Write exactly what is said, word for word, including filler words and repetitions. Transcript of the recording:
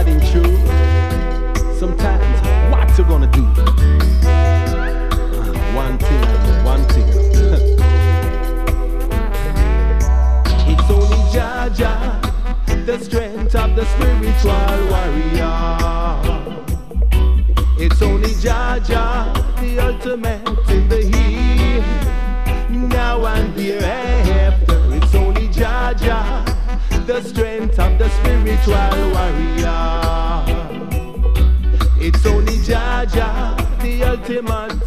riding through. Sometimes, what you gonna do? Uh, one thing, one thing. It's only Jah Jah, the strength of the spiritual warrior. It's only Jah Jah, the ultimate in the heat. Now and hereafter, it's only Jah Jah, the strength of the spiritual warrior. It's only Jah Jah, the ultimate